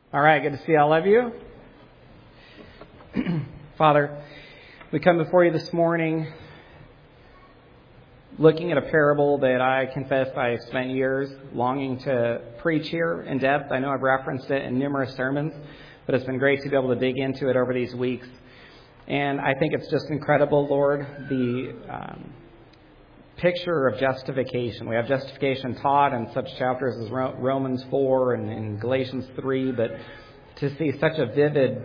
All right, good to see all of you. Father, we come before you this morning looking at a parable that I confess I've spent years longing to preach here in depth. I know I've referenced it in numerous sermons, but it's been great to be able to dig into it over these weeks. And I think it's just incredible, Lord, the picture of justification. We have justification taught in such chapters as Romans 4 and Galatians 3, but to see such a vivid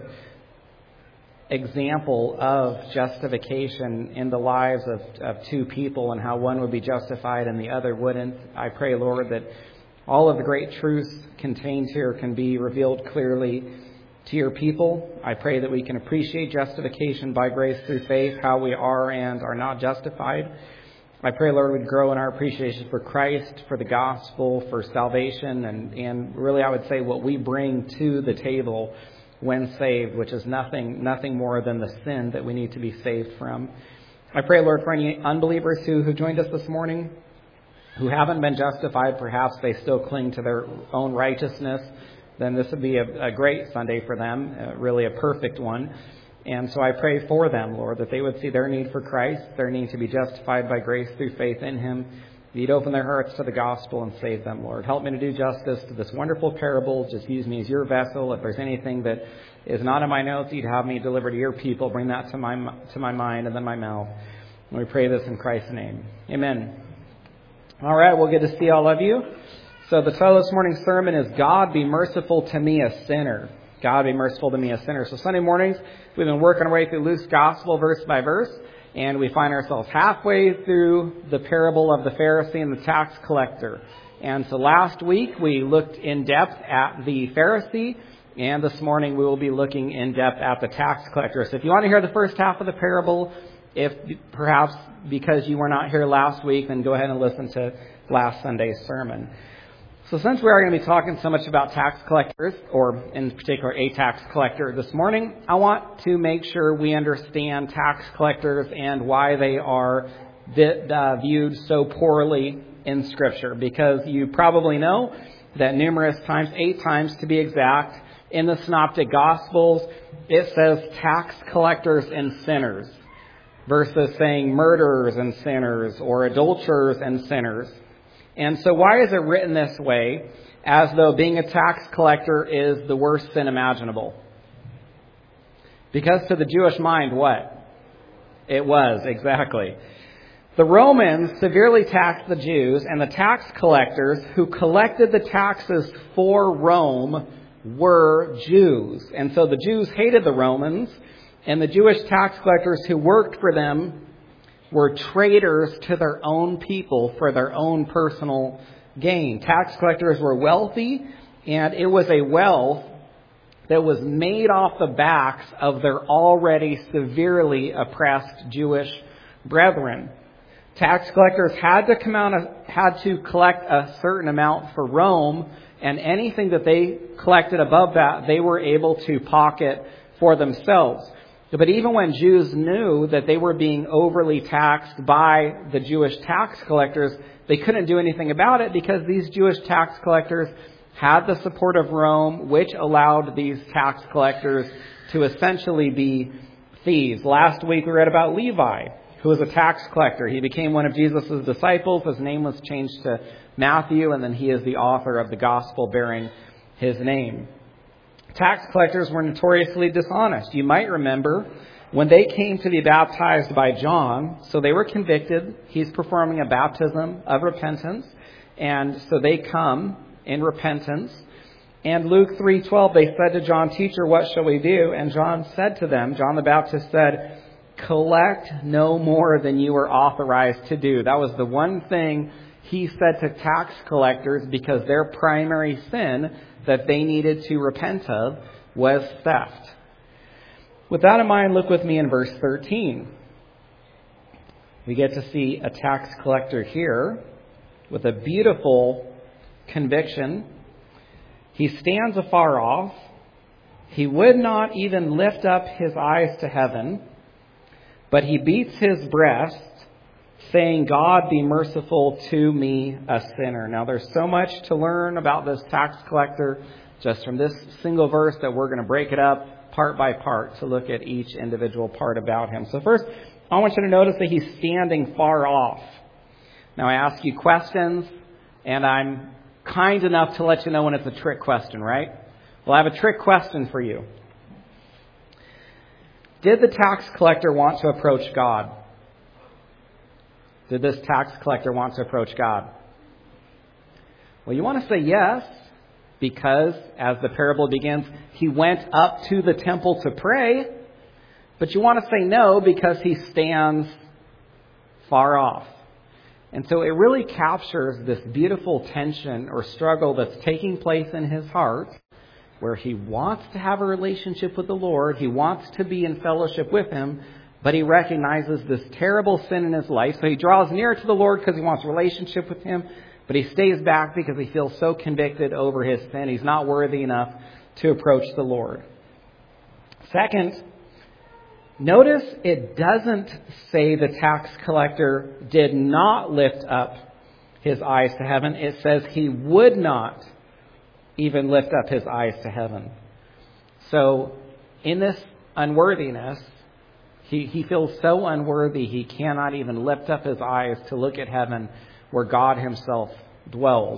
example of justification in the lives of two people and how one would be justified and the other wouldn't, I pray, Lord, that all of the great truths contained here can be revealed clearly to your people. I pray that we can appreciate justification by grace through faith, how we are and are not justified. I pray, Lord, we'd grow in our appreciation for Christ, for the gospel, for salvation, and really I would say what we bring to the table when saved, which is nothing more than the sin that we need to be saved from. I pray, Lord, for any unbelievers who joined us this morning, who haven't been justified, perhaps they still cling to their own righteousness, then this would be a great Sunday for them, really a perfect one. And so I pray for them, Lord, that they would see their need for Christ, their need to be justified by grace through faith in Him. You'd open their hearts to the gospel and save them, Lord. Help me to do justice to this wonderful parable. Just use me as your vessel. If there's anything that is not in my notes, you'd have me deliver to your people. Bring that to my mind and then my mouth. And we pray this in Christ's name. Amen. All right, we'll get to see all of you. So the title of this morning's sermon is God Be Merciful to Me, a Sinner. God be merciful to me, a sinner. So Sunday mornings, we've been working our way through Luke's gospel verse by verse, and we find ourselves halfway through the parable of the Pharisee and the tax collector. And so last week, we looked in depth at the Pharisee, and this morning we will be looking in depth at the tax collector. So if you want to hear the first half of the parable, if perhaps because you were not here last week, then go ahead and listen to last Sunday's sermon. So since we are going to be talking so much about tax collectors, or in particular a tax collector this morning, I want to make sure we understand tax collectors and why they are viewed so poorly in Scripture. Because you probably know that numerous times, 8 times to be exact, in the Synoptic Gospels, it says tax collectors and sinners, versus saying murderers and sinners or adulterers and sinners. And so why is it written this way, as though being a tax collector is the worst sin imaginable? Because to the Jewish mind, what? It was, exactly. The Romans severely taxed the Jews, and the tax collectors who collected the taxes for Rome were Jews. And so the Jews hated the Romans, and the Jewish tax collectors who worked for them were traitors to their own people for their own personal gain. Tax collectors were wealthy, and it was a wealth that was made off the backs of their already severely oppressed Jewish brethren. Tax collectors had to collect a certain amount for Rome, and anything that they collected above that, they were able to pocket for themselves. But even when Jews knew that they were being overly taxed by the Jewish tax collectors, they couldn't do anything about it because these Jewish tax collectors had the support of Rome, which allowed these tax collectors to essentially be thieves. Last week we read about Levi, who was a tax collector. He became one of Jesus' disciples. His name was changed to Matthew, and then he is the author of the gospel bearing his name. Tax collectors were notoriously dishonest. You might remember when they came to be baptized by John, so they were convicted. He's performing a baptism of repentance, and so they come in repentance. And Luke 3:12, they said to John, "Teacher, what shall we do?" And John said to them, John the Baptist said, "Collect no more than you are authorized to do." That was the one thing he said to tax collectors, because their primary sin that they needed to repent of was theft. With that in mind, look with me in verse 13. We get to see a tax collector here with a beautiful conviction. He stands afar off. He would not even lift up his eyes to heaven, but he beats his breast, saying, "God be merciful to me, a sinner." Now, there's so much to learn about this tax collector just from this single verse that we're going to break it up part by part to look at each individual part about him. So first, I want you to notice that he's standing far off. Now, I ask you questions, and I'm kind enough to let you know when it's a trick question, right? Well, I have a trick question for you. Did the tax collector want to approach God? Did this tax collector want to approach God? Well, you want to say yes, because as the parable begins, he went up to the temple to pray. But you want to say no, because he stands far off. And so it really captures this beautiful tension or struggle that's taking place in his heart, where he wants to have a relationship with the Lord. He wants to be in fellowship with him, but he recognizes this terrible sin in his life. So he draws near to the Lord because he wants a relationship with him, but he stays back because he feels so convicted over his sin. He's not worthy enough to approach the Lord. Second, notice it doesn't say the tax collector did not lift up his eyes to heaven. It says he would not even lift up his eyes to heaven. So in this unworthiness, he feels so unworthy he cannot even lift up his eyes to look at heaven where God himself dwells.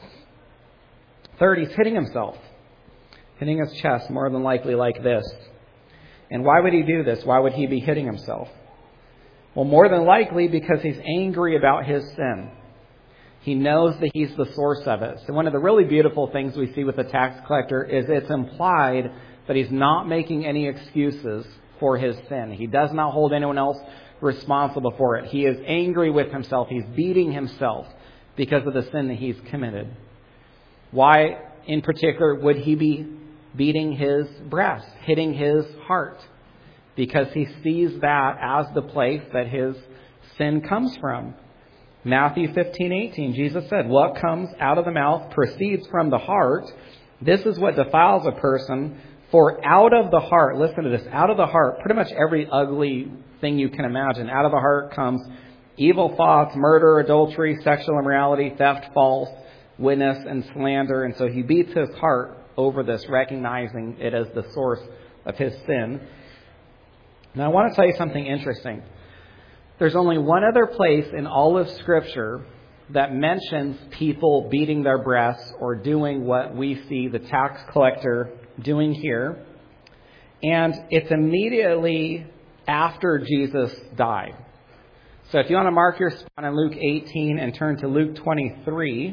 Third, he's hitting himself. Hitting his chest, more than likely like this. And why would he do this? Why would he be hitting himself? Well, more than likely because he's angry about his sin. He knows that he's the source of it. So one of the really beautiful things we see with the tax collector is it's implied that he's not making any excuses for his sin. He does not hold anyone else responsible for it. He is angry with himself. He's beating himself because of the sin that he's committed. Why, in particular, would he be beating his breast, hitting his heart? Because he sees that as the place that his sin comes from. Matthew 15:18, Jesus said, "What comes out of the mouth proceeds from the heart. This is what defiles a person. For out of the heart," listen to this, out of the heart, pretty much every ugly thing you can imagine, out of the heart comes evil thoughts, murder, adultery, sexual immorality, theft, false witness, and slander. And so he beats his heart over this, recognizing it as the source of his sin. Now I want to tell you something interesting. There's only one other place in all of Scripture that mentions people beating their breasts or doing what we see the tax collector doing here. And it's immediately after Jesus died. So if you want to mark your spot in Luke 18 and turn to Luke 23,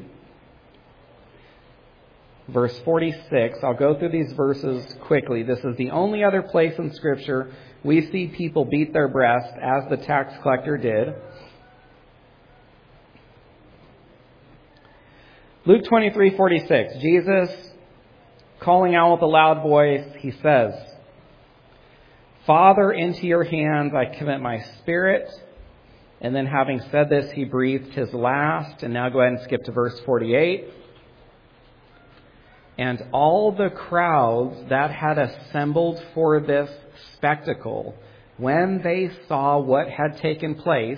verse 46, I'll go through these verses quickly. This is the only other place in Scripture we see people beat their breast as the tax collector did. Luke 23:46, Jesus, calling out with a loud voice, he says, "Father, into your hands I commit my spirit." And then having said this, he breathed his last. And now go ahead and skip to verse 48. "And all the crowds that had assembled for this spectacle, when they saw what had taken place,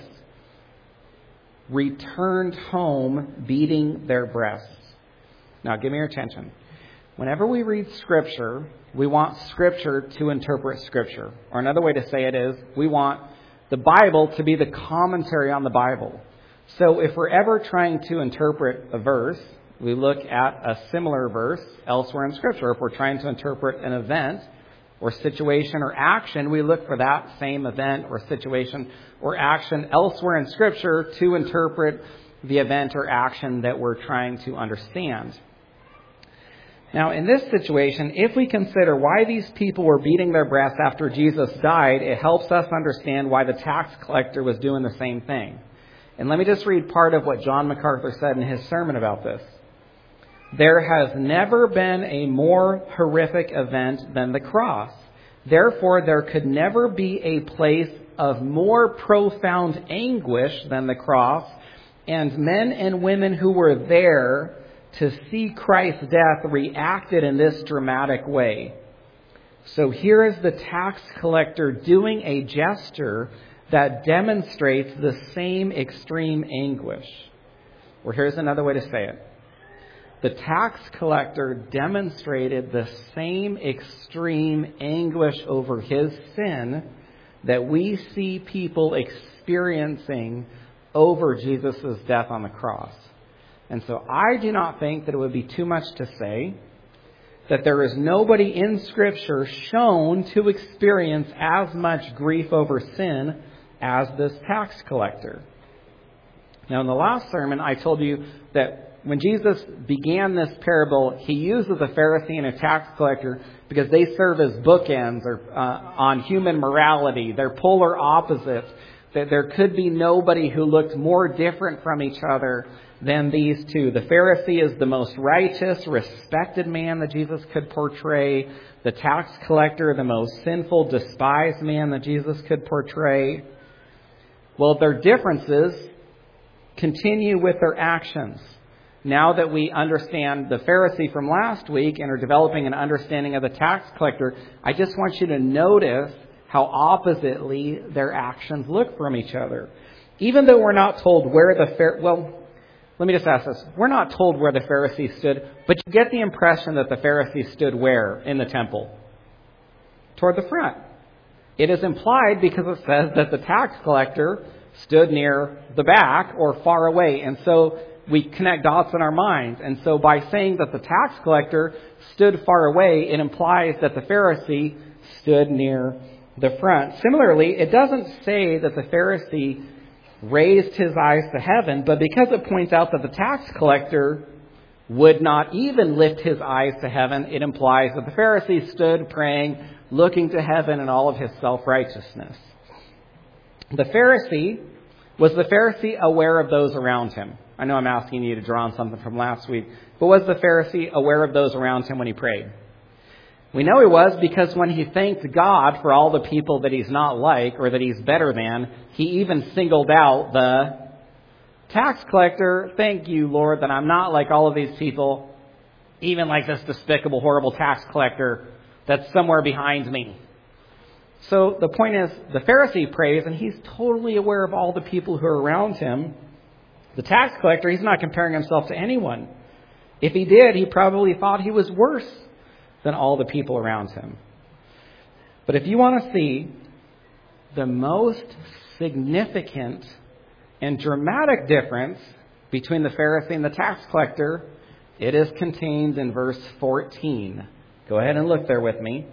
returned home beating their breasts." Now give me your attention. Whenever we read Scripture, we want Scripture to interpret Scripture. Or another way to say it is, we want the Bible to be the commentary on the Bible. So if we're ever trying to interpret a verse, we look at a similar verse elsewhere in Scripture. If we're trying to interpret an event or situation or action, we look for that same event or situation or action elsewhere in Scripture to interpret the event or action that we're trying to understand. Now, in this situation, if we consider why these people were beating their breasts after Jesus died, it helps us understand why the tax collector was doing the same thing. And let me just read part of what John MacArthur said in his sermon about this. "There has never been a more horrific event than the cross. Therefore, there could never be a place of more profound anguish than the cross, and men and women who were there to see Christ's death reacted in this dramatic way. So here is the tax collector doing a gesture that demonstrates the same extreme anguish." Or here's another way to say it. the tax collector demonstrated the same extreme anguish over his sin that we see people experiencing over Jesus' death on the cross. And so I do not think that it would be too much to say that there is nobody in Scripture shown to experience as much grief over sin as this tax collector. Now, in the last sermon, I told you that when Jesus began this parable, he uses a Pharisee and a tax collector because they serve as bookends on human morality. They're polar opposites. That there could be nobody who looked more different from each other than these two. The Pharisee is the most righteous, respected man that Jesus could portray. The tax collector, the most sinful, despised man that Jesus could portray. Well, their differences continue with their actions. Now that we understand the Pharisee from last week and are developing an understanding of the tax collector, I just want you to notice how oppositely their actions look from each other. Even though we're not told where let me just ask this. We're not told where the Pharisee stood, but you get the impression that the Pharisee stood where in the temple? Toward the front. It is implied because it says that the tax collector stood near the back or far away. And so we connect dots in our minds. And so by saying that the tax collector stood far away, it implies that the Pharisee stood near the front. Similarly, it doesn't say that the Pharisee raised his eyes to heaven, but because it points out that the tax collector would not even lift his eyes to heaven, it implies that the Pharisee stood praying, looking to heaven in all of his self-righteousness. Was the Pharisee aware of those around him? I know I'm asking you to draw on something from last week, but was the Pharisee aware of those around him when he prayed? We know he was because when he thanked God for all the people that he's not like or that he's better than, he even singled out the tax collector. Thank you, Lord, that I'm not like all of these people, even like this despicable, horrible tax collector that's somewhere behind me. So the point is, the Pharisee prays and he's totally aware of all the people who are around him. The tax collector, he's not comparing himself to anyone. If he did, he probably thought he was worse than all the people around him. But if you want to see the most significant and dramatic difference between the Pharisee and the tax collector, it is contained in verse 14. Go ahead and look there with me.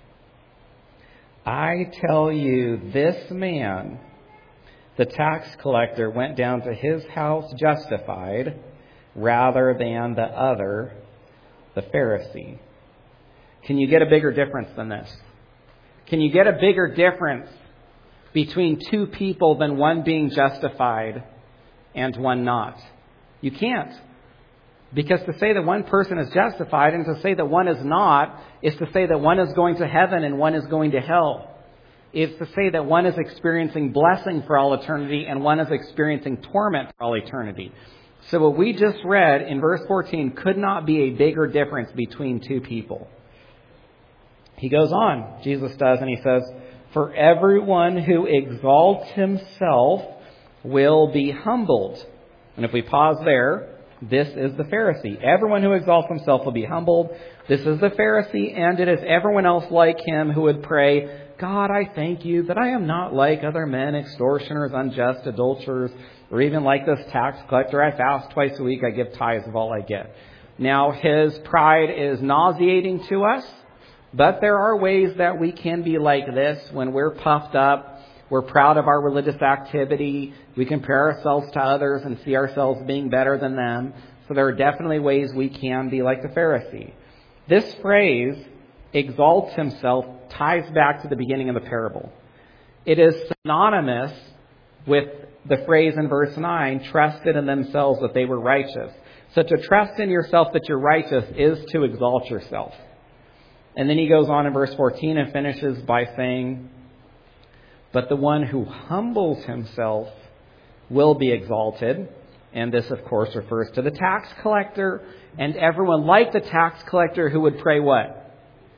I tell you, this man, the tax collector, went down to his house justified rather than the other, the Pharisee. Can you get a bigger difference than this? Can you get a bigger difference between two people than one being justified and one not? You can't. Because to say that one person is justified and to say that one is not is to say that one is going to heaven and one is going to hell. It's to say that one is experiencing blessing for all eternity and one is experiencing torment for all eternity. So what we just read in verse 14 could not be a bigger difference between two people. He goes on, Jesus does, and he says, for everyone who exalts himself will be humbled. And if we pause there, this is the Pharisee. Everyone who exalts himself will be humbled. This is the Pharisee, and it is everyone else like him who would pray, God, I thank you that I am not like other men, extortioners, unjust, adulterers, or even like this tax collector. I fast twice a week. I give tithes of all I get. Now, his pride is nauseating to us. But there are ways that we can be like this when we're puffed up, we're proud of our religious activity, we compare ourselves to others and see ourselves being better than them. So there are definitely ways we can be like the Pharisee. This phrase, exalts himself, ties back to the beginning of the parable. It is synonymous with the phrase in verse 9, trusted in themselves that they were righteous. So to trust in yourself that you're righteous is to exalt yourself. And then he goes on in verse 14 and finishes by saying, but the one who humbles himself will be exalted. And this, of course, refers to the tax collector and everyone like the tax collector who would pray what?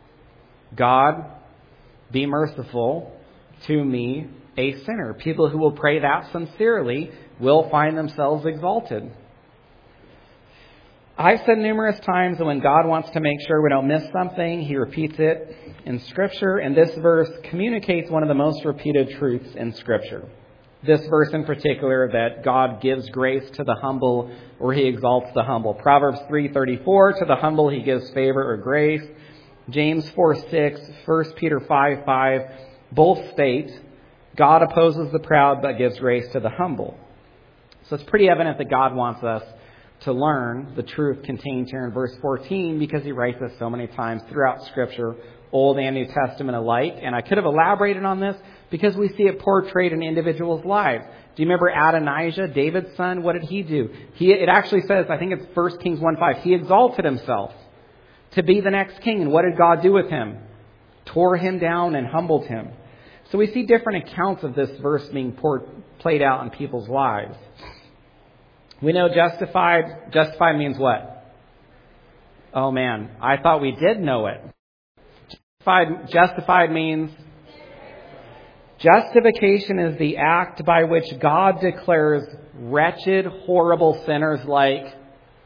God, be merciful to me, a sinner. People who will pray that sincerely will find themselves exalted. I've said numerous times that when God wants to make sure we don't miss something, He repeats it in Scripture, and this verse communicates one of the most repeated truths in Scripture. This verse in particular, that God gives grace to the humble, or He exalts the humble. Proverbs 3:34, to the humble He gives favor or grace. James 4:6, 1 Peter 5:5, both state, God opposes the proud but gives grace to the humble. So it's pretty evident that God wants us to learn the truth contained here in verse 14, because He writes this so many times throughout Scripture, Old and New Testament alike. And I could have elaborated on this because we see it portrayed in individuals' lives. Do you remember Adonijah, David's son? What did he do? It actually says, I think it's 1 Kings 1:5, he exalted himself to be the next king. And what did God do with him? Tore him down and humbled him. So we see different accounts of this verse being played out in people's lives. We know justified. Justified means what? Oh man, I thought we did know it. Justified means justification is the act by which God declares wretched, horrible sinners like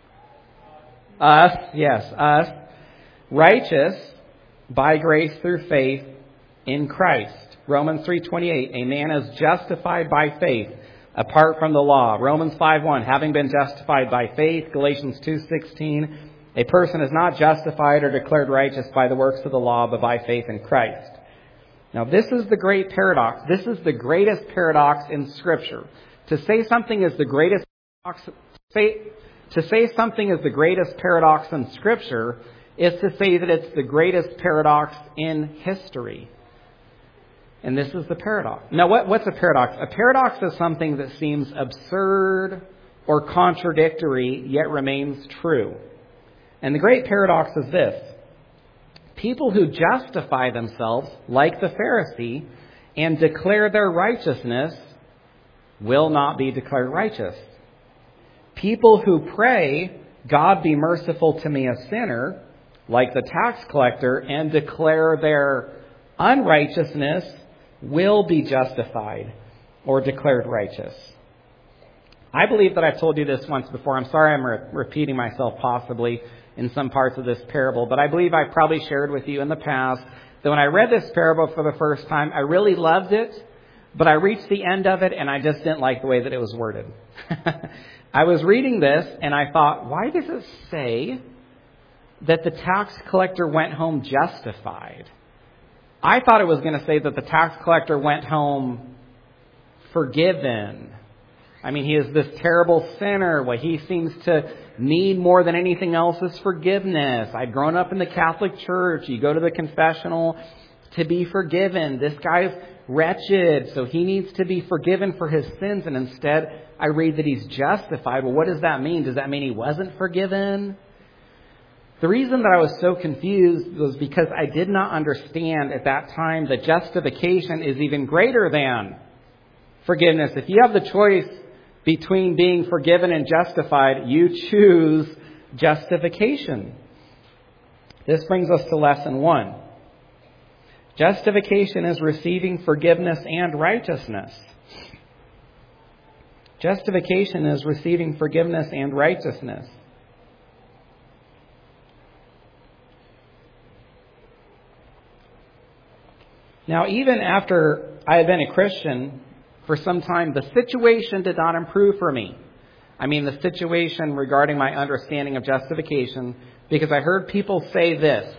us, righteous by grace through faith in Christ. Romans 3:28, a man is justified by faith apart from the law. Romans 5:1, having been justified by faith. Galatians 2:16, a person is not justified or declared righteous by the works of the law, but by faith in Christ. Now, this is the great paradox. This is the greatest paradox in Scripture. To say something is the greatest something is the greatest paradox in Scripture is to say that it's the greatest paradox in history. And this is the paradox. Now, what's a paradox? A paradox is something that seems absurd or contradictory, yet remains true. And the great paradox is this. People who justify themselves, like the Pharisee, and declare their righteousness, will not be declared righteous. People who pray, God be merciful to me, a sinner, like the tax collector, and declare their unrighteousness, will be justified or declared righteous. I believe that I've told you this once before. I'm sorry I'm repeating myself possibly in some parts of this parable, but I believe I probably shared with you in the past that when I read this parable for the first time, I really loved it, but I reached the end of it and I just didn't like the way that it was worded. I was reading this and I thought, why does it say that the tax collector went home justified? I thought it was going to say that the tax collector went home forgiven. I mean, he is this terrible sinner. What he seems to need more than anything else is forgiveness. I'd grown up in the Catholic Church. You go to the confessional to be forgiven. This guy's wretched, so he needs to be forgiven for his sins. And instead, I read that he's justified. Well, what does that mean? Does that mean he wasn't forgiven? The reason that I was so confused was because I did not understand at that time that justification is even greater than forgiveness. If you have the choice between being forgiven and justified, you choose justification. This brings us to lesson 1. Justification is receiving forgiveness and righteousness. Justification is receiving forgiveness and righteousness. Now, even after I had been a Christian for some time, the situation did not improve for me. I mean, the situation regarding my understanding of justification, because I heard people say this: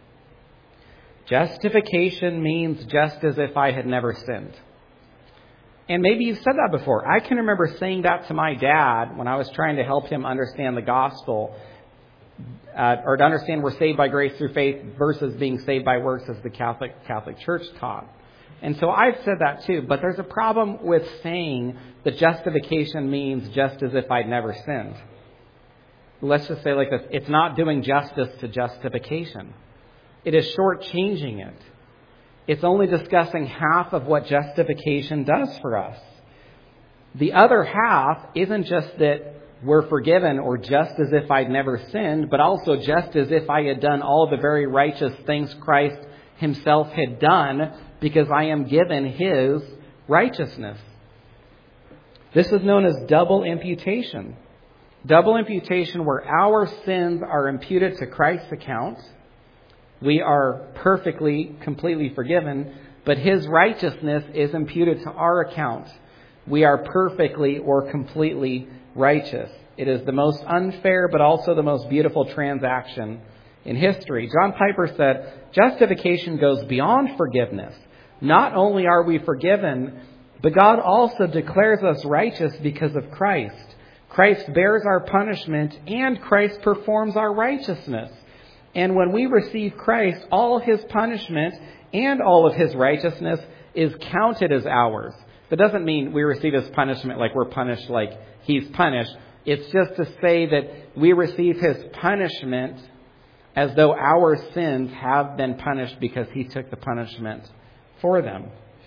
justification means just as if I had never sinned. And maybe you've said that before. I can remember saying that to my dad when I was trying to help him understand the gospel, or to understand we're saved by grace through faith versus being saved by works as the Catholic Church taught. And so I've said that too, but there's a problem with saying that justification means just as if I'd never sinned. Let's just say like this: it's not doing justice to justification. It is shortchanging it. It's only discussing half of what justification does for us. The other half isn't just that we're forgiven or just as if I'd never sinned, but also just as if I had done all the very righteous things Christ Himself had done, because I am given His righteousness. This is known as double imputation. Double imputation where our sins are imputed to Christ's account. We are perfectly, completely forgiven, but His righteousness is imputed to our account. We are perfectly or completely righteous. It is the most unfair, but also the most beautiful transaction in history. John Piper said, justification goes beyond forgiveness. Not only are we forgiven, but God also declares us righteous because of Christ. Christ bears our punishment and Christ performs our righteousness. And when we receive Christ, all His punishment and all of His righteousness is counted as ours. That doesn't mean we receive His punishment like we're punished like He's punished. It's just to say that we receive His punishment as though our sins have been punished because He took the punishment for them.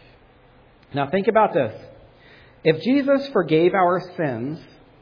Now think about this. If Jesus forgave our sins,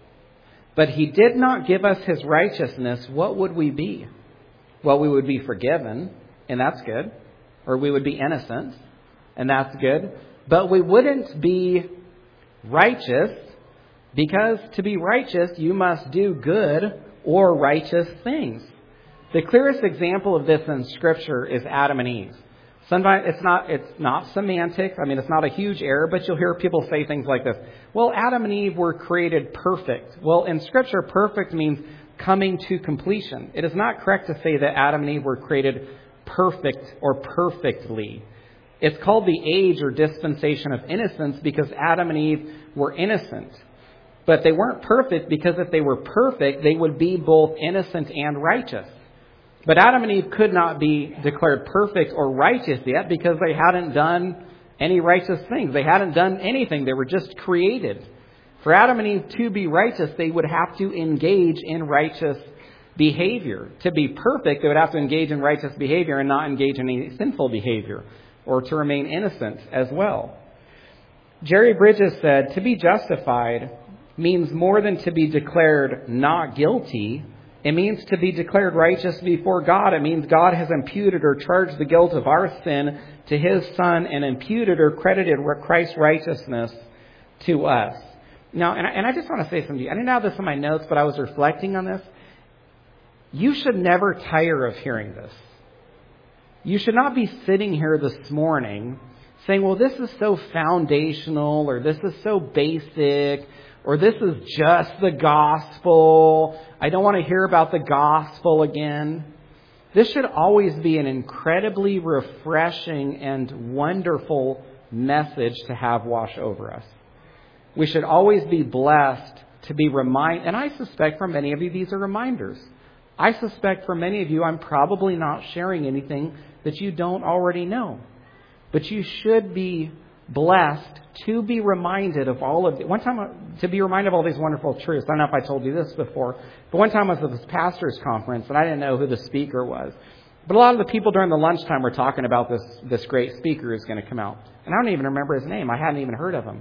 but He did not give us His righteousness, what would we be? Well, we would be forgiven, and that's good. Or we would be innocent, and that's good. But we wouldn't be righteous, because to be righteous, you must do good or righteous things. The clearest example of this in Scripture is Adam and Eve. Sometimes it's not semantics. I mean, it's not a huge error, but you'll hear people say things like this. Well, Adam and Eve were created perfect. Well, in Scripture, perfect means coming to completion. It is not correct to say that Adam and Eve were created perfect or perfectly. It's called the age or dispensation of innocence because Adam and Eve were innocent. But they weren't perfect because if they were perfect, they would be both innocent and righteous. But Adam and Eve could not be declared perfect or righteous yet because they hadn't done any righteous things. They hadn't done anything. They were just created. For Adam and Eve to be righteous, they would have to engage in righteous behavior. To be perfect, they would have to engage in righteous behavior and not engage in any sinful behavior, or to remain innocent as well. Jerry Bridges said, to be justified means more than to be declared not guilty. It means to be declared righteous before God. It means God has imputed or charged the guilt of our sin to His Son and imputed or credited Christ's righteousness to us. Now, and I just want to say something to you. I didn't have this in my notes, but I was reflecting on this. You should never tire of hearing this. You should not be sitting here this morning saying, well, this is so foundational, or this is so basic, or this is just the gospel. I don't want to hear about the gospel again. This should always be an incredibly refreshing and wonderful message to have wash over us. We should always be blessed to be reminded, and I suspect for many of you these are reminders. I suspect for many of you I'm probably not sharing anything that you don't already know. But you should be blessed to be reminded of all of it. One time, to be reminded of all these wonderful truths. I don't know if I told you this before, but one time I was at this pastor's conference and I didn't know who the speaker was. But a lot of the people during the lunchtime were talking about this great speaker who's going to come out. And I don't even remember his name. I hadn't even heard of him.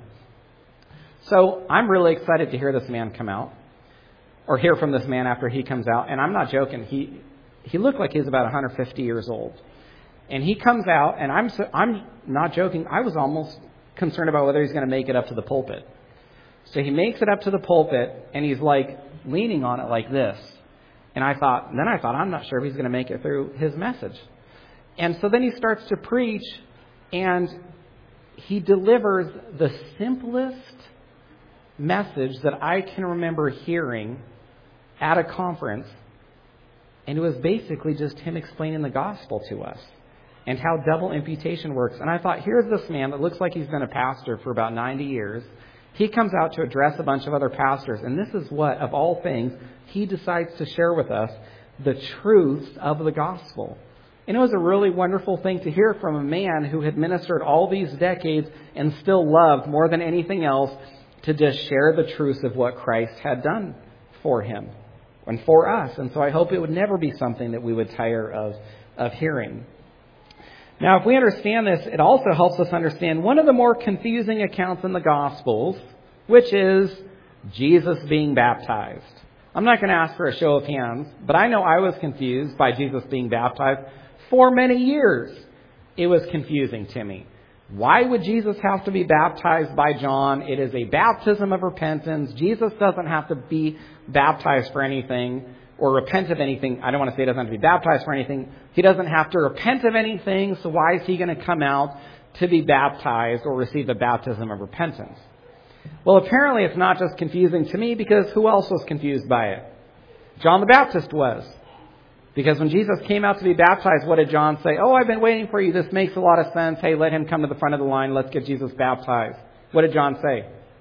So I'm really excited to hear this man come out, or hear from this man after he comes out. And I'm not joking. He looked like he was about 150 years old. And he comes out, and I'm not joking. I was almost concerned about whether he's going to make it up to the pulpit. So he makes it up to the pulpit, and he's like leaning on it like this. And I thought, I'm not sure if he's going to make it through his message. And so then he starts to preach, and he delivers the simplest message that I can remember hearing at a conference. And it was basically just him explaining the gospel to us and how double imputation works. And I thought, here's this man that looks like he's been a pastor for about 90 years. He comes out to address a bunch of other pastors. And this is what, of all things, he decides to share with us the truths of the gospel. And it was a really wonderful thing to hear from a man who had ministered all these decades and still loved more than anything else to just share the truths of what Christ had done for him and for us. And so I hope it would never be something that we would tire of hearing. Now, if we understand this, it also helps us understand one of the more confusing accounts in the Gospels, which is Jesus being baptized. I'm not going to ask for a show of hands, but I know I was confused by Jesus being baptized for many years. It was confusing to me. Why would Jesus have to be baptized by John? It is a baptism of repentance. Jesus doesn't have to be baptized for anything or repent of anything. I don't want to say he doesn't have to be baptized for anything. He doesn't have to repent of anything, so why is he going to come out to be baptized or receive the baptism of repentance? Well, apparently it's not just confusing to me, because who else was confused by it? John the Baptist was. Because when Jesus came out to be baptized, what did John say? Oh, I've been waiting for you. This makes a lot of sense. Hey, let him come to the front of the line. Let's get Jesus baptized. What did John say?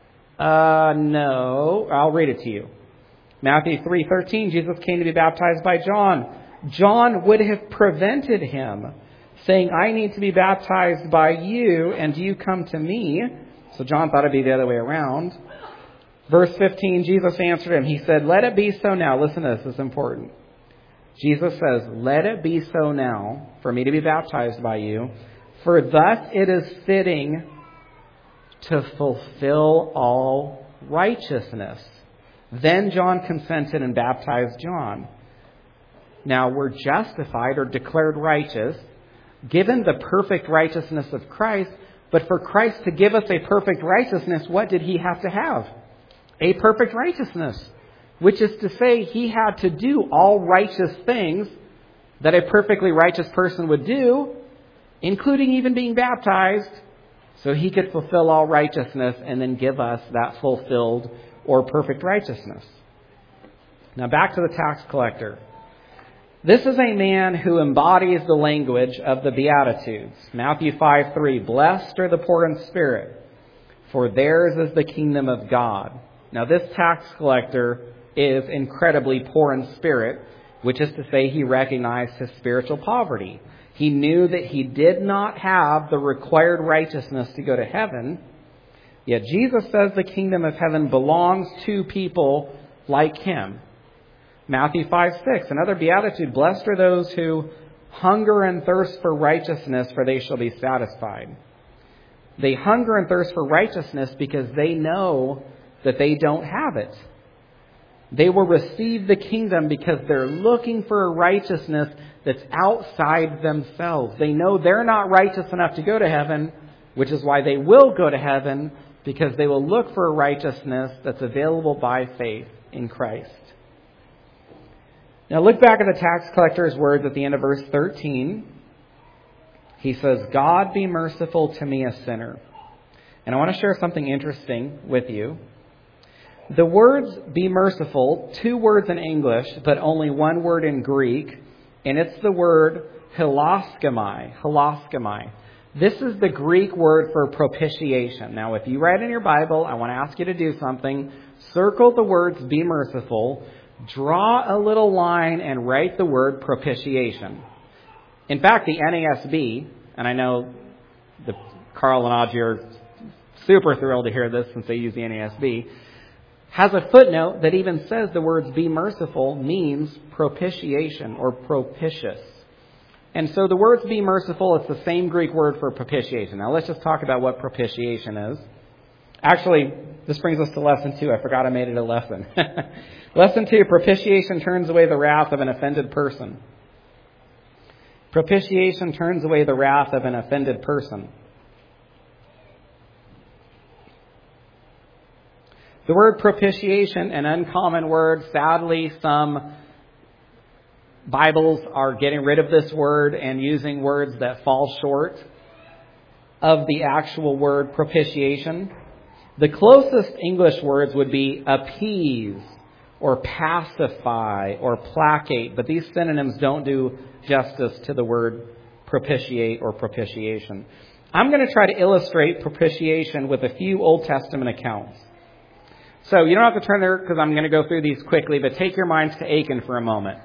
No. I'll read it to you. Matthew 3:13, Jesus came to be baptized by John. John would have prevented him, saying, I need to be baptized by you, and you come to me. So John thought it'd be the other way around. Verse 15, Jesus answered him. He said, let it be so now. Listen to this. This is important. Jesus says, let it be so now for me to be baptized by you, for thus it is fitting to fulfill all righteousness. Then John consented and baptized John. Now we're justified or declared righteous, given the perfect righteousness of Christ. But for Christ to give us a perfect righteousness, what did he have to have? A perfect righteousness. Which is to say, he had to do all righteous things that a perfectly righteous person would do, including even being baptized, so he could fulfill all righteousness and then give us that fulfilled or perfect righteousness. Now back to the tax collector. This is a man who embodies the language of the Beatitudes. Matthew 5:3, blessed are the poor in spirit, for theirs is the kingdom of God. Now this tax collector is incredibly poor in spirit, which is to say he recognized his spiritual poverty. He knew that he did not have the required righteousness to go to heaven, yet Jesus says the kingdom of heaven belongs to people like him. Matthew 5:6, another beatitude, blessed are those who hunger and thirst for righteousness, for they shall be satisfied. They hunger and thirst for righteousness because they know that they don't have it. They will receive the kingdom because they're looking for a righteousness that's outside themselves. They know they're not righteous enough to go to heaven, which is why they will go to heaven, because they will look for a righteousness that's available by faith in Christ. Now look back at the tax collector's words at the end of verse 13. He says, God be merciful to me, a sinner. And I want to share something interesting with you. The words be merciful, 2 words in English, but only 1 word in Greek, and it's the word hilaskomai. Hilaskomai. This is the Greek word for propitiation. Now, if you write in your Bible, I want to ask you to do something. Circle the words be merciful, draw a little line, and write the word propitiation. In fact, the NASB, and I know Carl and Audrey are super thrilled to hear this since they use the NASB, has a footnote that even says the words be merciful means propitiation or propitious. And so the words be merciful, it's the same Greek word for propitiation. Now let's just talk about what propitiation is. Actually, this brings us to lesson 2. I forgot I made it a lesson. Lesson 2, propitiation turns away the wrath of an offended person. Propitiation turns away the wrath of an offended person. The word propitiation, an uncommon word. Sadly, some Bibles are getting rid of this word and using words that fall short of the actual word propitiation. The closest English words would be appease or pacify or placate, but these synonyms don't do justice to the word propitiate or propitiation. I'm going to try to illustrate propitiation with a few Old Testament accounts. So you don't have to turn there because I'm going to go through these quickly, but take your minds to Achan for a moment.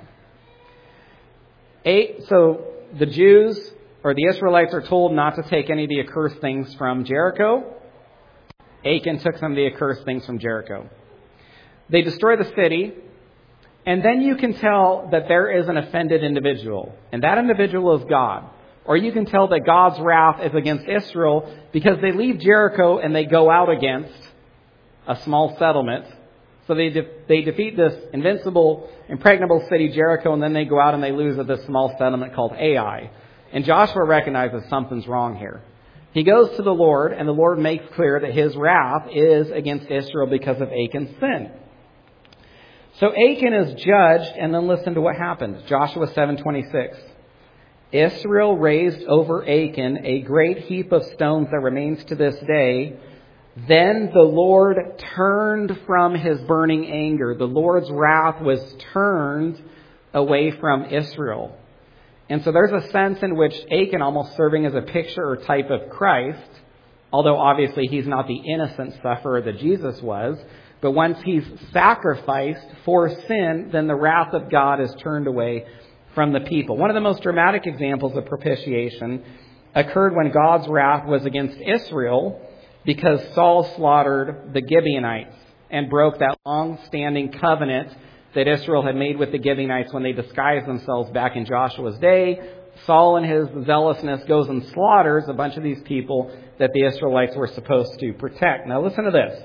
So the Jews or the Israelites are told not to take any of the accursed things from Jericho. Achan took some of the accursed things from Jericho. They destroy the city, and then you can tell that there is an offended individual, and that individual is God. Or you can tell that God's wrath is against Israel because they leave Jericho and they go out against a small settlement. So they defeat this invincible, impregnable city, Jericho, and then they go out and they lose at this small settlement called Ai. And Joshua recognizes something's wrong here. He goes to the Lord, and the Lord makes clear that his wrath is against Israel because of Achan's sin. So Achan is judged, and then listen to what happens. Joshua 7:26. Israel raised over Achan a great heap of stones that remains to this day. Then the Lord turned from his burning anger. The Lord's wrath was turned away from Israel. And so there's a sense in which Achan almost serving as a picture or type of Christ, although obviously he's not the innocent sufferer that Jesus was. But once he's sacrificed for sin, then the wrath of God is turned away from the people. One of the most dramatic examples of propitiation occurred when God's wrath was against Israel because Saul slaughtered the Gibeonites and broke that long-standing covenant that Israel had made with the Gibeonites when they disguised themselves back in Joshua's day. Saul, in his zealousness, goes and slaughters a bunch of these people that the Israelites were supposed to protect. Now listen to this.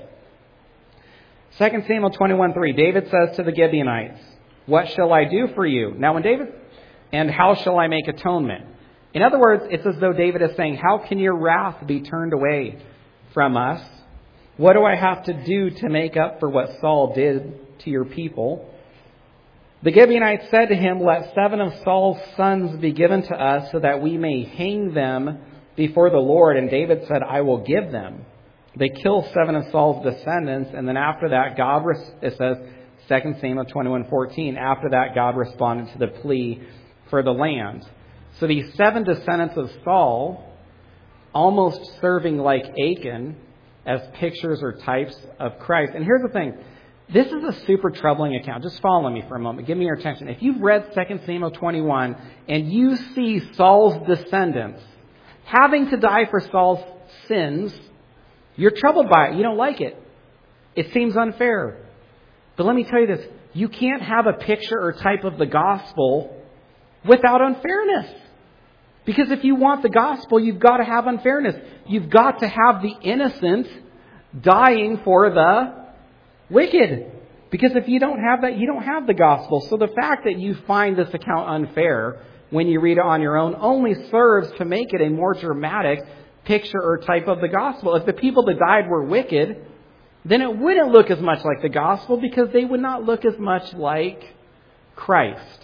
2 Samuel 21:3, David says to the Gibeonites, "What shall I do for you?" And how shall I make atonement? In other words, it's as though David is saying, how can your wrath be turned away from us? What do I have to do to make up for what Saul did to your people? The Gibeonites said to him, "Let 7 of Saul's sons be given to us so that we may hang them before the Lord." And David said, "I will give them." They kill 7 of Saul's descendants. And then after that, it says, 2 Samuel 21:14, after that, God responded to the plea for the land. So these 7 descendants of Saul, almost serving like Achan as pictures or types of Christ. And here's the thing. This is a super troubling account. Just follow me for a moment. Give me your attention. If you've read 2 Samuel 21 and you see Saul's descendants having to die for Saul's sins, you're troubled by it. You don't like it. It seems unfair. But let me tell you this. You can't have a picture or type of the gospel without unfairness. Because if you want the gospel, you've got to have unfairness. You've got to have the innocent dying for the wicked. Because if you don't have that, you don't have the gospel. So the fact that you find this account unfair when you read it on your own only serves to make it a more dramatic picture or type of the gospel. If the people that died were wicked, then it wouldn't look as much like the gospel because they would not look as much like Christ.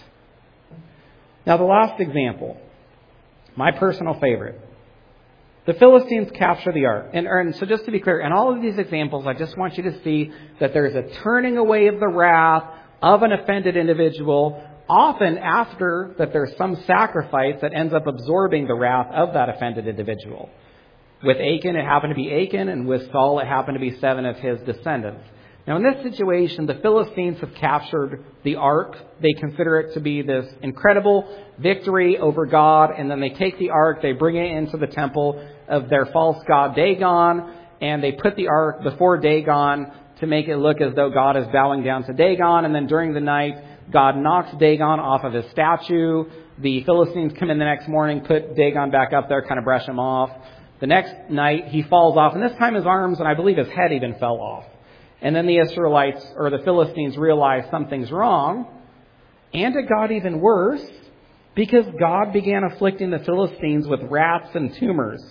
Now the last example, my personal favorite. The Philistines capture the ark. And so just to be clear, in all of these examples, I just want you to see that there's a turning away of the wrath of an offended individual, often after that there's some sacrifice that ends up absorbing the wrath of that offended individual. With Achan, it happened to be Achan, and with Saul, it happened to be 7 of his descendants. Now, in this situation, the Philistines have captured the ark. They consider it to be this incredible victory over God, and then they take the ark, they bring it into the temple of their false god Dagon, and they put the ark before Dagon to make it look as though God is bowing down to Dagon, and then during the night, God knocks Dagon off of his statue. The Philistines come in the next morning, put Dagon back up there, kind of brush him off. The next night, he falls off, and this time his arms and I believe his head even fell off. And then the Israelites, or the Philistines, realize something's wrong. And it got even worse because God began afflicting the Philistines with rats and tumors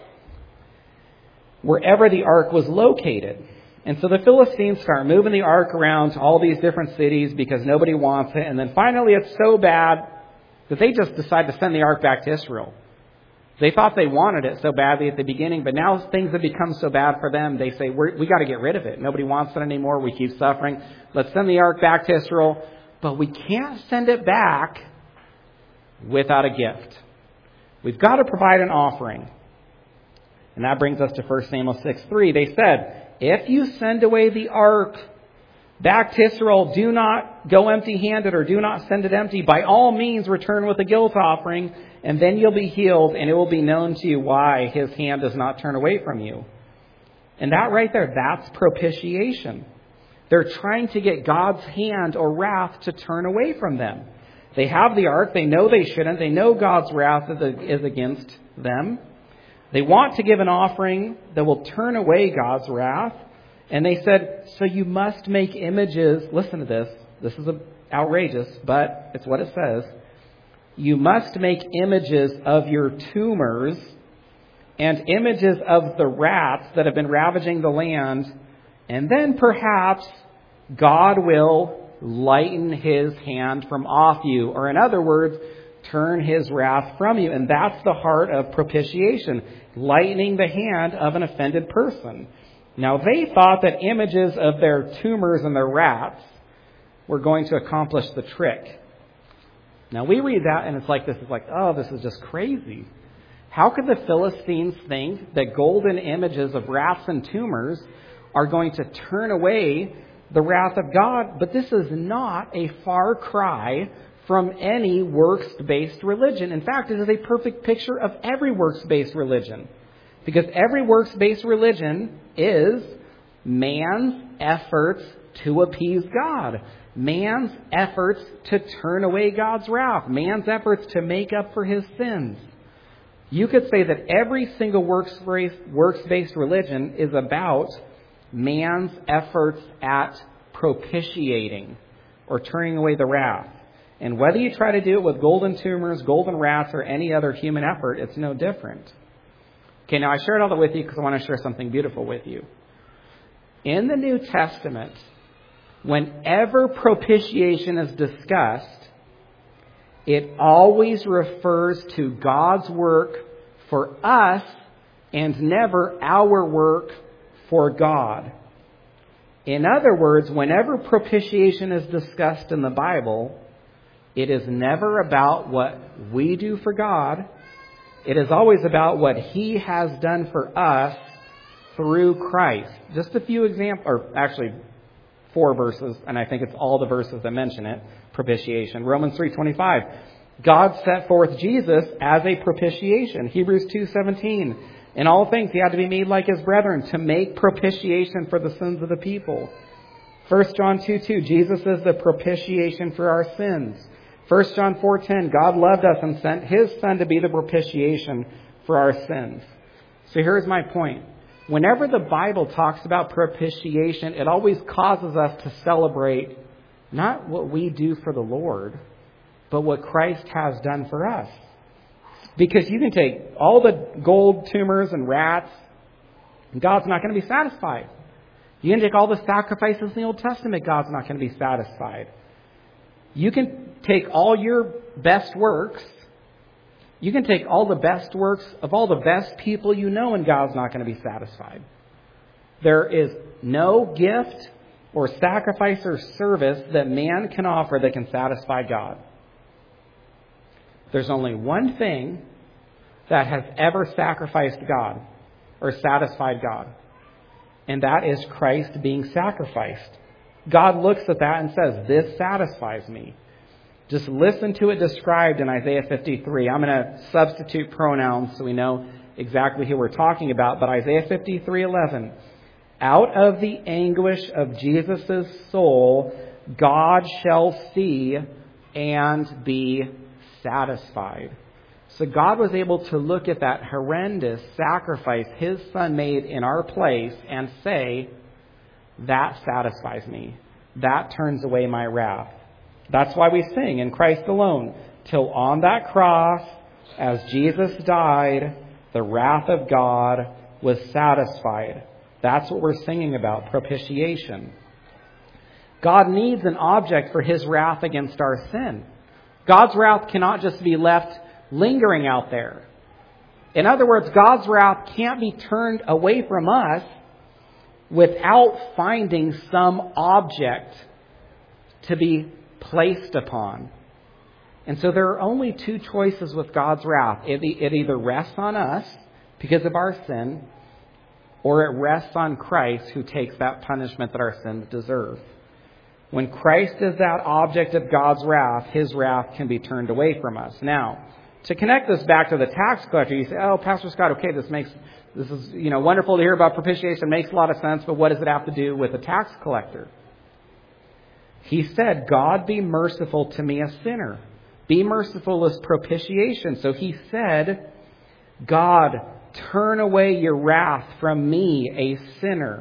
wherever the ark was located. And so the Philistines start moving the ark around to all these different cities because nobody wants it. And then finally it's so bad that they just decide to send the ark back to Israel. They thought they wanted it so badly at the beginning, but now things have become so bad for them, they say, we got to get rid of it. Nobody wants it anymore. We keep suffering. Let's send the ark back to Israel. But we can't send it back without a gift. We've got to provide an offering. And that brings us to 1 Samuel 6:3. They said, if you send away the ark back to Israel, do not go empty-handed or do not send it empty. By all means, return with a guilt offering, and then you'll be healed, and it will be known to you why his hand does not turn away from you. And that right there, that's propitiation. They're trying to get God's hand or wrath to turn away from them. They have the ark. They know they shouldn't. They know God's wrath is against them. They want to give an offering that will turn away God's wrath. And they said, so you must make images. Listen to this. This is outrageous, but it's what it says. You must make images of your tumors and images of the rats that have been ravaging the land, and then perhaps God will lighten his hand from off you, or in other words, turn his wrath from you. And that's the heart of propitiation, lightening the hand of an offended person. Now, they thought that images of their tumors and their rats were going to accomplish the trick. Now, we read that and it's like, oh, this is just crazy. How could the Philistines think that golden images of rats and tumors are going to turn away the wrath of God? But this is not a far cry from any works-based religion. In fact, it is a perfect picture of every works-based religion. Because every works-based religion is man's efforts to appease God. Man's efforts to turn away God's wrath. Man's efforts to make up for his sins. You could say that every single works-based religion is about man's efforts at propitiating or turning away the wrath. And whether you try to do it with golden tumors, golden rats, or any other human effort, it's no different. Okay, now I shared all that with you because I want to share something beautiful with you. In the New Testament, whenever propitiation is discussed, it always refers to God's work for us and never our work for God. In other words, whenever propitiation is discussed in the Bible, it is never about what we do for God. It is always about what He has done for us through Christ. Just a few examples, or actually 4 verses, and I think it's all the verses that mention it, propitiation. Romans 3:25, God set forth Jesus as a propitiation. Hebrews 2:17, in all things He had to be made like His brethren to make propitiation for the sins of the people. 1 John 2:2, Jesus is the propitiation for our sins. 1 John 4:10, God loved us and sent His Son to be the propitiation for our sins. So here's my point. Whenever the Bible talks about propitiation, it always causes us to celebrate not what we do for the Lord, but what Christ has done for us. Because you can take all the gold tumors and rats, and God's not going to be satisfied. You can take all the sacrifices in the Old Testament, God's not going to be satisfied. You can take all your best works. You can take all the best works of all the best people you know, and God's not going to be satisfied. There is no gift or sacrifice or service that man can offer that can satisfy God. There's only one thing that has ever sacrificed God or satisfied God, and that is Christ being sacrificed. God looks at that and says, this satisfies me. Just listen to it described in Isaiah 53. I'm going to substitute pronouns so we know exactly who we're talking about. But Isaiah 53:11, out of the anguish of Jesus' soul, God shall see and be satisfied. So God was able to look at that horrendous sacrifice His Son made in our place and say, that satisfies me. That turns away my wrath. That's why we sing in Christ alone. Till on that cross, as Jesus died, the wrath of God was satisfied. That's what we're singing about, propitiation. God needs an object for His wrath against our sin. God's wrath cannot just be left lingering out there. In other words, God's wrath can't be turned away from us without finding some object to be placed upon. And so there are only 2 choices with God's wrath. It either rests on us because of our sin, or it rests on Christ who takes that punishment that our sins deserve. When Christ is that object of God's wrath, His wrath can be turned away from us. Now, to connect this back to the tax collector, you say, oh, Pastor Scott, okay, this is wonderful to hear about propitiation, makes a lot of sense, but what does it have to do with a tax collector? He said, God, be merciful to me, a sinner. Be merciful is propitiation. So He said, God, turn away your wrath from me, a sinner.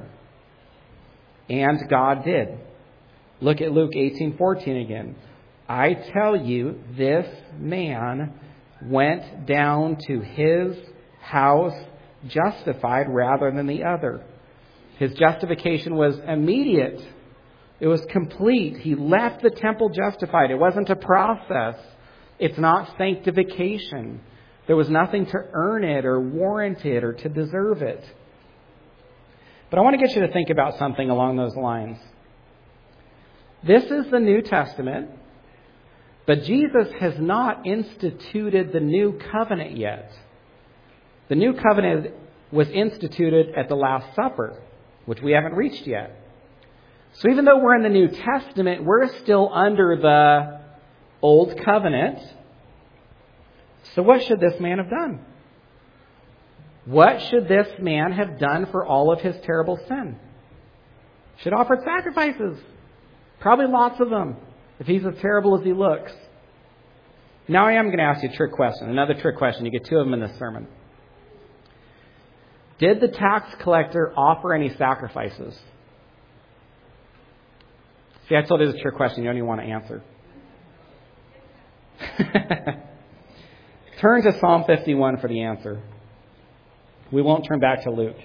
And God did. Look at Luke 18:14 again. I tell you, this man went down to his house justified rather than the other. His justification was immediate. It was complete. He left the temple justified. It wasn't a process. It's not sanctification. There was nothing to earn it or warrant it or to deserve it. But I want to get you to think about something along those lines. This is the New Testament, but Jesus has not instituted the new covenant yet. The new covenant was instituted at the Last Supper, which we haven't reached yet. So even though we're in the New Testament, we're still under the Old Covenant. So what should this man have done? What should this man have done for all of his terrible sin? Should have offered sacrifices. Probably lots of them, if he's as terrible as he looks. Now I am going to ask you a trick question. Another trick question. You get two of them in this sermon. Did the tax collector offer any sacrifices? See, I told you this is a trick question. You don't even want to answer. Turn to Psalm 51 for the answer. We won't turn back to Luke.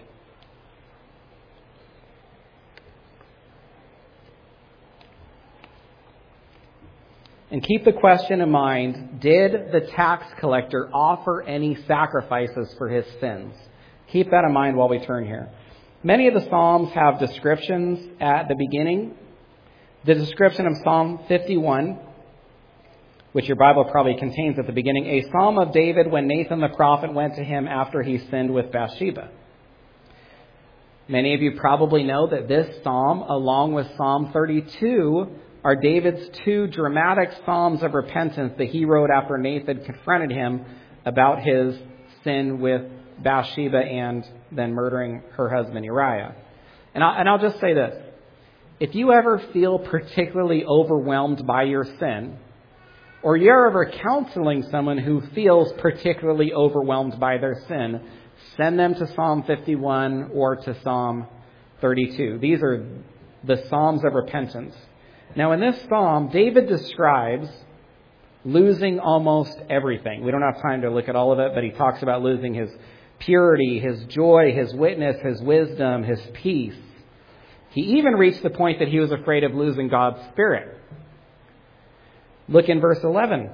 And keep the question in mind, did the tax collector offer any sacrifices for his sins? Keep that in mind while we turn here. Many of the Psalms have descriptions at the beginning. The description of Psalm 51, which your Bible probably contains at the beginning, a psalm of David when Nathan the prophet went to him after he sinned with Bathsheba. Many of you probably know that this psalm, along with Psalm 32, are David's two dramatic psalms of repentance that he wrote after Nathan confronted him about his sin with Bathsheba and then murdering her husband Uriah. And I'll just say this. If you ever feel particularly overwhelmed by your sin, or you're ever counseling someone who feels particularly overwhelmed by their sin, send them to Psalm 51 or to Psalm 32. These are the Psalms of repentance. Now, in this psalm, David describes losing almost everything. We don't have time to look at all of it, but he talks about losing his purity, his joy, his witness, his wisdom, his peace. He even reached the point that he was afraid of losing God's Spirit. Look in verse 11.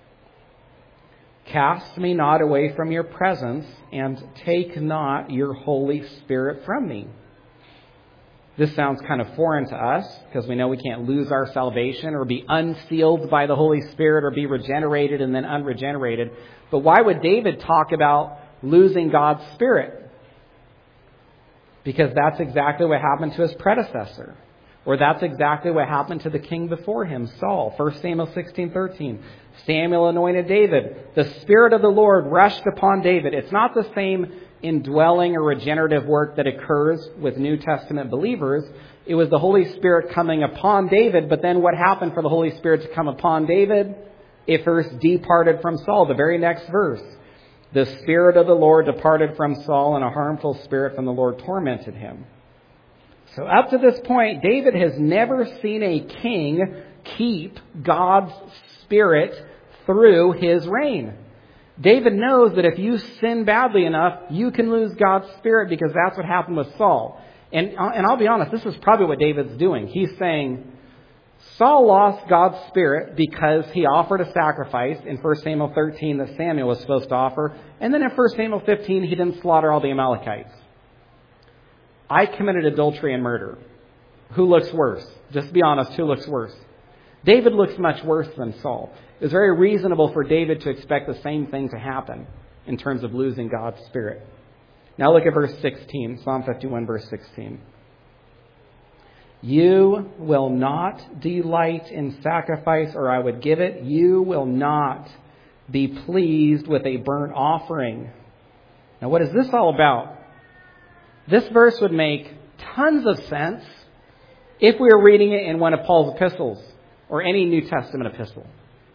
Cast me not away from your presence, and take not your Holy Spirit from me. This sounds kind of foreign to us, because we know we can't lose our salvation or be unsealed by the Holy Spirit or be regenerated and then unregenerated. But why would David talk about losing God's Spirit? Because that's exactly what happened to his predecessor. Or that's exactly what happened to the king before him, Saul. 1 Samuel 16:13. Samuel anointed David. The Spirit of the Lord rushed upon David. It's not the same indwelling or regenerative work that occurs with New Testament believers. It was the Holy Spirit coming upon David. But then what happened for the Holy Spirit to come upon David? It first departed from Saul. The very next verse. The Spirit of the Lord departed from Saul, and a harmful spirit from the Lord tormented him. So up to this point, David has never seen a king keep God's Spirit through his reign. David knows that if you sin badly enough, you can lose God's Spirit, because that's what happened with Saul. And I'll be honest, this is probably what David's doing. He's saying, Saul lost God's Spirit because he offered a sacrifice in 1 Samuel 13 that Samuel was supposed to offer. And then in 1 Samuel 15, he didn't slaughter all the Amalekites. I committed adultery and murder. Who looks worse? Just be honest, who looks worse? David looks much worse than Saul. It was very reasonable for David to expect the same thing to happen in terms of losing God's Spirit. Now look at verse 16, Psalm 51, verse 16. You will not delight in sacrifice, or I would give it. You will not be pleased with a burnt offering. Now, what is this all about? This verse would make tons of sense if we were reading it in one of Paul's epistles or any New Testament epistle.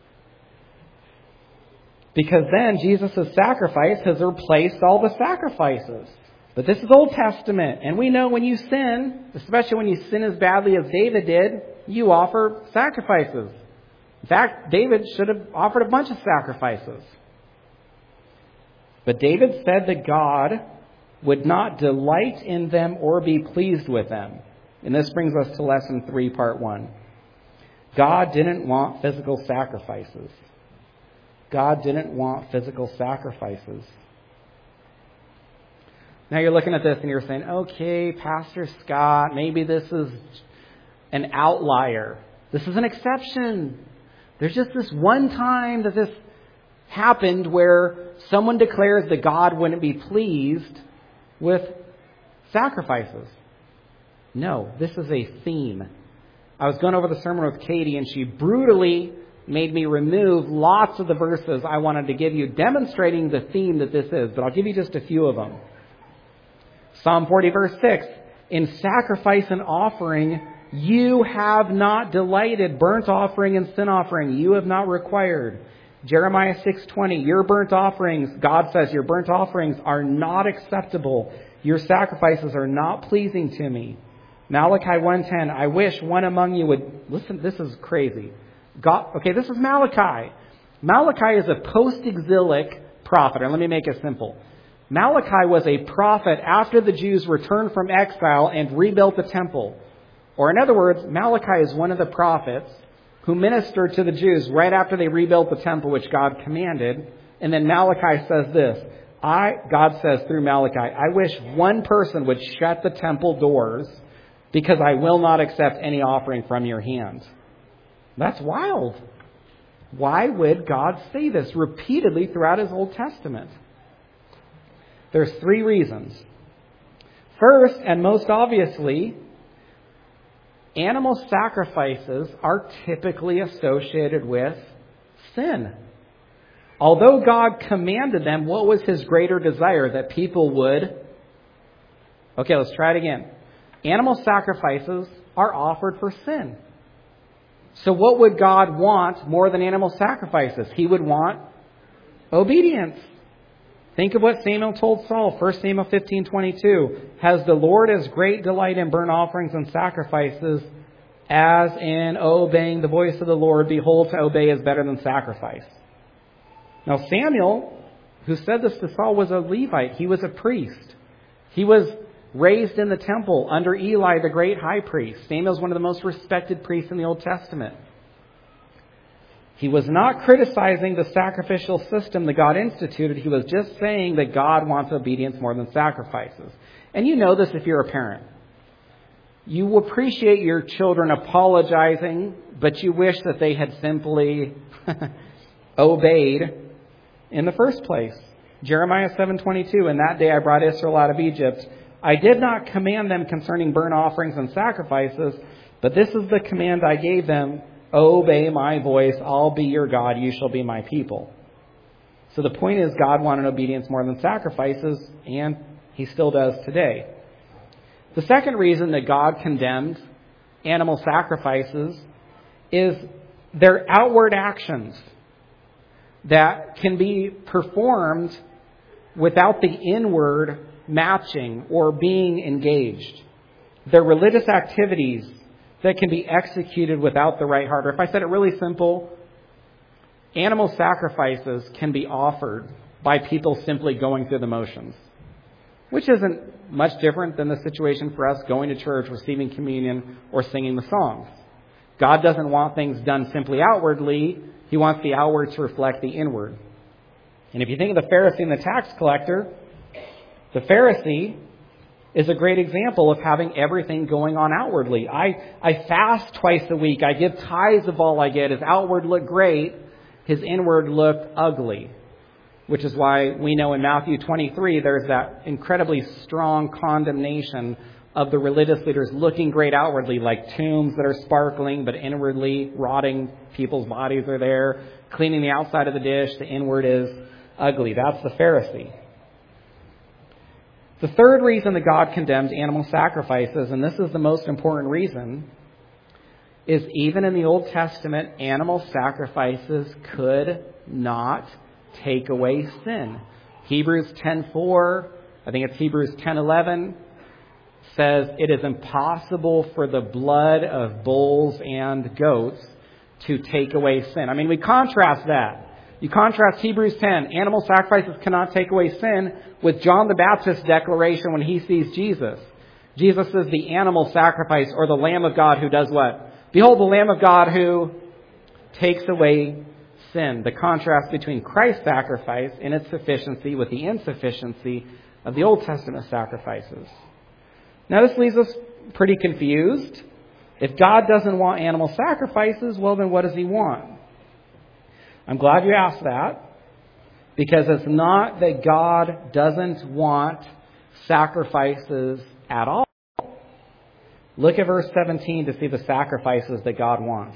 Because then Jesus' sacrifice has replaced all the sacrifices. But this is Old Testament, and we know when you sin, especially when you sin as badly as David did, you offer sacrifices. In fact, David should have offered a bunch of sacrifices. But David said that God would not delight in them or be pleased with them. And this brings us to lesson 3, part 1. God didn't want physical sacrifices. God didn't want physical sacrifices. Now you're looking at this and you're saying, okay, Pastor Scott, maybe this is an outlier. This is an exception. There's just this one time that this happened where someone declares that God wouldn't be pleased with sacrifices. No, this is a theme. I was going over the sermon with Katie, and she brutally made me remove lots of the verses I wanted to give you, demonstrating the theme that this is. But I'll give you just a few of them. Psalm 40, verse 6, in sacrifice and offering you have not delighted, burnt offering and sin offering you have not required. Jeremiah 6:20, your burnt offerings, God says, your burnt offerings are not acceptable. Your sacrifices are not pleasing to me. Malachi 1:10, I wish one among you would, listen, this is crazy. This is Malachi. Malachi is a post-exilic prophet, and let me make it simple. Malachi was a prophet after the Jews returned from exile and rebuilt the temple. Or in other words, Malachi is one of the prophets who ministered to the Jews right after they rebuilt the temple, which God commanded. And then Malachi says this, God says through Malachi, I wish one person would shut the temple doors because I will not accept any offering from your hand. That's wild. Why would God say this repeatedly throughout His Old Testament? There's 3 reasons. First, and most obviously, animal sacrifices are typically associated with sin. Although God commanded them, what was His greater desire? That people would... Okay, let's try it again. Animal sacrifices are offered for sin. So what would God want more than animal sacrifices? He would want obedience. Think of what Samuel told Saul, 1 Samuel 15:22. Has the Lord as great delight in burnt offerings and sacrifices as in obeying the voice of the Lord? Behold, to obey is better than sacrifice. Now Samuel, who said this to Saul, was a Levite. He was a priest. He was raised in the temple under Eli, the great high priest. Samuel is one of the most respected priests in the Old Testament. He was not criticizing the sacrificial system that God instituted. He was just saying that God wants obedience more than sacrifices. And you know this if you're a parent. You appreciate your children apologizing, but you wish that they had simply obeyed in the first place. Jeremiah 7:22, in that day I brought Israel out of Egypt. I did not command them concerning burnt offerings and sacrifices, but this is the command I gave them. Obey my voice, I'll be your God, you shall be my people. So the point is, God wanted obedience more than sacrifices, and He still does today. The second reason that God condemned animal sacrifices is their outward actions that can be performed without the inward matching or being engaged. They're religious activities that can be executed without the right heart. Or if I said it really simple, animal sacrifices can be offered by people simply going through the motions, which isn't much different than the situation for us going to church, receiving communion, or singing the songs. God doesn't want things done simply outwardly. He wants the outward to reflect the inward. And if you think of the Pharisee and the tax collector, the Pharisee is a great example of having everything going on outwardly. I fast twice a week. I give tithes of all I get. His outward looked great. His inward looked ugly. Which is why we know in Matthew 23 there's that incredibly strong condemnation of the religious leaders looking great outwardly, like tombs that are sparkling, but inwardly rotting people's bodies are there. Cleaning the outside of the dish, the inward is ugly. That's the Pharisee. The third reason that God condemns animal sacrifices, and this is the most important reason, is even in the Old Testament, animal sacrifices could not take away sin. Hebrews 10:4, I think it's Hebrews 10:11, says it is impossible for the blood of bulls and goats to take away sin. I mean, we contrast that. You contrast Hebrews 10, animal sacrifices cannot take away sin, with John the Baptist's declaration when he sees Jesus. Jesus is the animal sacrifice, or the Lamb of God who does what? Behold, the Lamb of God who takes away sin. The contrast between Christ's sacrifice in its sufficiency with the insufficiency of the Old Testament sacrifices. Now this leaves us pretty confused. If God doesn't want animal sacrifices, well then what does He want? I'm glad you asked that, because it's not that God doesn't want sacrifices at all. Look at verse 17 to see the sacrifices that God wants.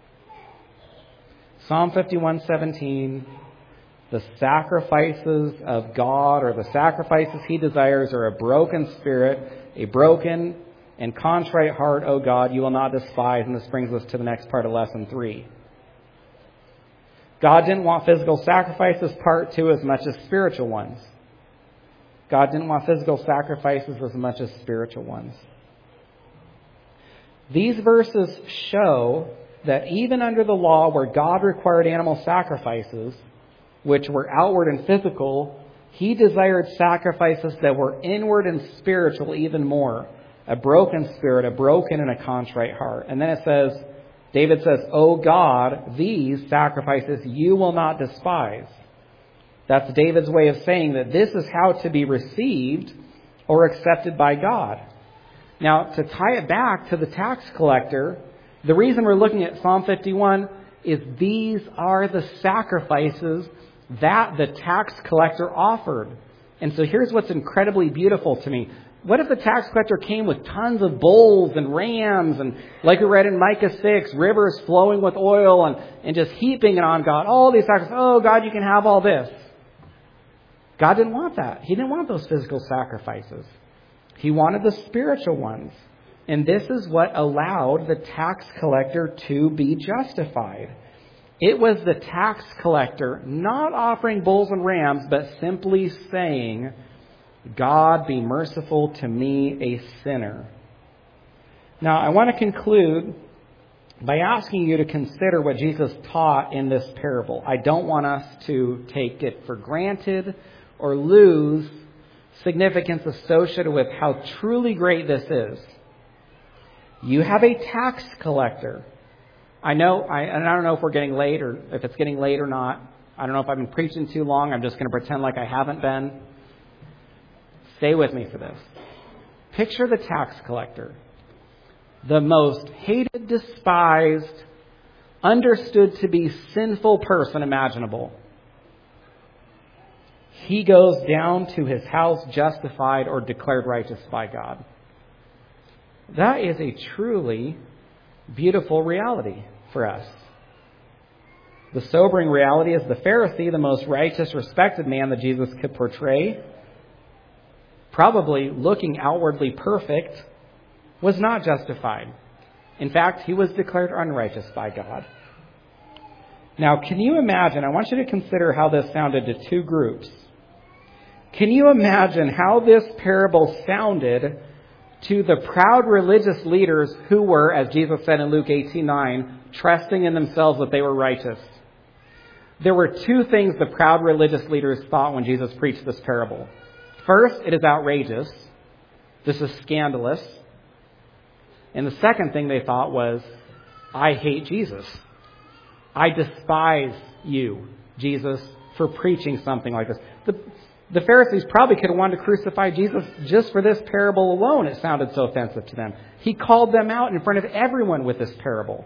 Psalm 51:17, the sacrifices of God, or the sacrifices He desires, are a broken spirit, a broken and contrite heart, O God, you will not despise. And this brings us to the next part of lesson 3. God didn't want physical sacrifices, part 2, as much as spiritual ones. God didn't want physical sacrifices as much as spiritual ones. These verses show that even under the law, where God required animal sacrifices, which were outward and physical, He desired sacrifices that were inward and spiritual even more. A broken spirit, a broken and a contrite heart. And then it says, David says, O God, these sacrifices you will not despise. That's David's way of saying that this is how to be received or accepted by God. Now, to tie it back to the tax collector, the reason we're looking at Psalm 51 is these are the sacrifices that the tax collector offered. And so here's what's incredibly beautiful to me. What if the tax collector came with tons of bulls and rams and, like we read in Micah 6, rivers flowing with oil and just heaping it on God? All these sacrifices. Oh, God, you can have all this. God didn't want that. He didn't want those physical sacrifices. He wanted the spiritual ones. And this is what allowed the tax collector to be justified. It was the tax collector not offering bulls and rams, but simply saying, God, be merciful to me, a sinner. Now, I want to conclude by asking you to consider what Jesus taught in this parable. I don't want us to take it for granted or lose significance associated with how truly great this is. You have a tax collector. I don't know if we're getting late or if it's getting late or not. I don't know if I've been preaching too long. I'm just going to pretend like I haven't been. Stay with me for this. Picture the tax collector. The most hated, despised, understood to be sinful person imaginable. He goes down to his house justified or declared righteous by God. That is a truly beautiful reality for us. The sobering reality is the Pharisee, the most righteous, respected man that Jesus could portray, probably looking outwardly perfect, was not justified. In fact, he was declared unrighteous by God. Now, can you imagine, I want you to consider how this sounded to two groups. Can you imagine how this parable sounded to the proud religious leaders who were, as Jesus said in Luke 18:9, trusting in themselves that they were righteous? There were two things the proud religious leaders thought when Jesus preached this parable. First, it is outrageous. This is scandalous. And the second thing they thought was, I hate Jesus. I despise you, Jesus, for preaching something like this. The Pharisees probably could have wanted to crucify Jesus just for this parable alone. It sounded so offensive to them. He called them out in front of everyone with this parable.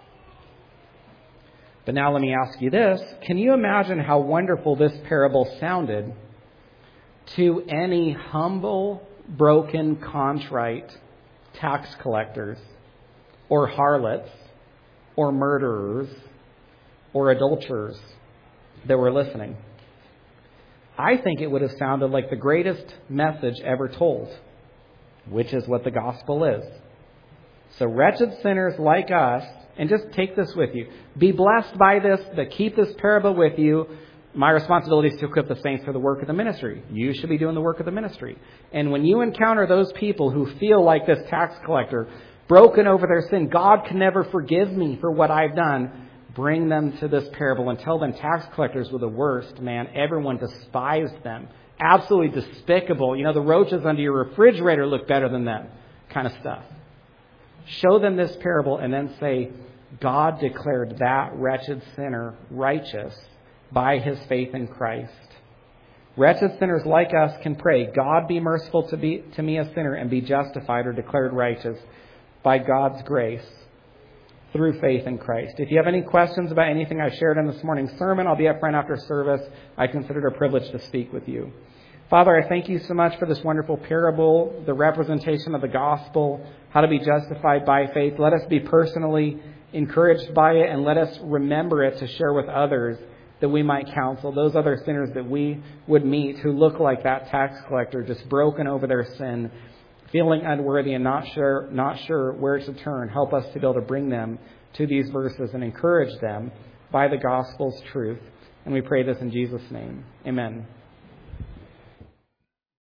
But now let me ask you this. Can you imagine how wonderful this parable sounded to any humble, broken, contrite tax collectors or harlots or murderers or adulterers that were listening? I think it would have sounded like the greatest message ever told, which is what the gospel is. So wretched sinners like us, and just take this with you. Be blessed by this, but keep this parable with you. My responsibility is to equip the saints for the work of the ministry. You should be doing the work of the ministry. And when you encounter those people who feel like this tax collector, broken over their sin, God can never forgive me for what I've done, Bring them to this parable and tell them tax collectors were the worst, man. Everyone despised them. Absolutely despicable. The roaches under your refrigerator look better than them, kind of stuff. Show them this parable and then say, God declared that wretched sinner righteous by his faith in Christ. Wretched sinners like us can pray, God be merciful to me a sinner, and be justified or declared righteous by God's grace through faith in Christ. If you have any questions about anything I shared in this morning's sermon, I'll be up front after service. I consider it a privilege to speak with you. Father, I thank you so much for this wonderful parable, the representation of the gospel, how to be justified by faith. Let us be personally encouraged by it, and let us remember it to share with others, that we might counsel those other sinners that we would meet who look like that tax collector, just broken over their sin, feeling unworthy and not sure where to turn. Help us to be able to bring them to these verses and encourage them by the gospel's truth. And we pray this in Jesus' name. Amen.